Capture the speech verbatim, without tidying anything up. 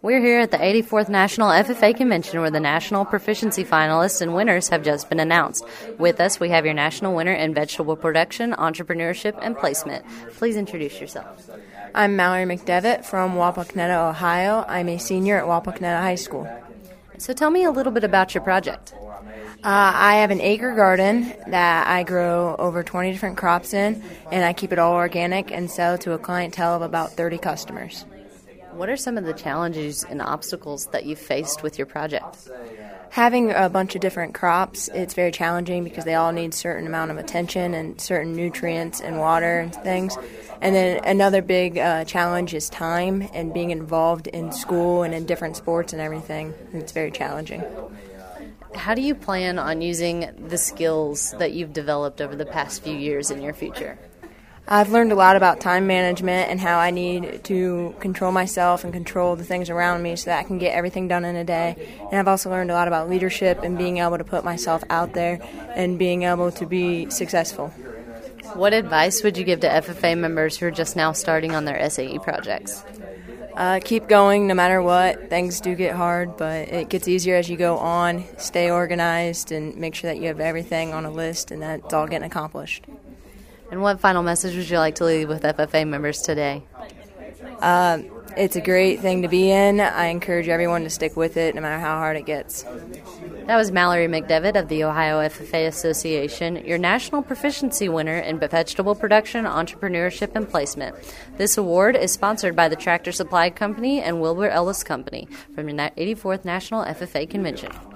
We're here at the eighty-fourth National F F A Convention where the National Proficiency Finalists and winners have just been announced. With us, we have your national winner in vegetable production, entrepreneurship, and placement. Please introduce yourself. I'm Mallory McDevitt from Wapakoneta, Ohio. I'm a senior at Wapakoneta High School. So tell me a little bit about your project. Uh, I have an acre garden that I grow over twenty different crops in, and I keep it all organic and sell to a clientele of about thirty customers. What are some of the challenges and obstacles that you've faced with your project? Having a bunch of different crops, it's very challenging because they all need a certain amount of attention and certain nutrients and water and things. And then another big uh, challenge is time and being involved in school and in different sports and everything. It's very challenging. How do you plan on using the skills that you've developed over the past few years in your future? I've learned a lot about time management and how I need to control myself and control the things around me so that I can get everything done in a day. And I've also learned a lot about leadership and being able to put myself out there and being able to be successful. What advice would you give to F F A members who are just now starting on their S A E projects? Uh, keep going no matter what. Things do get hard, but it gets easier as you go on. Stay organized and make sure that you have everything on a list and that it's all getting accomplished. And what final message would you like to leave with F F A members today? Uh, it's a great thing to be in. I encourage everyone to stick with it no matter how hard it gets. That was Mallory McDevitt of the Ohio F F A Association, your national proficiency winner in vegetable production, entrepreneurship, and placement. This award is sponsored by the Tractor Supply Company and Wilbur Ellis Company from the eighty-fourth National F F A Convention.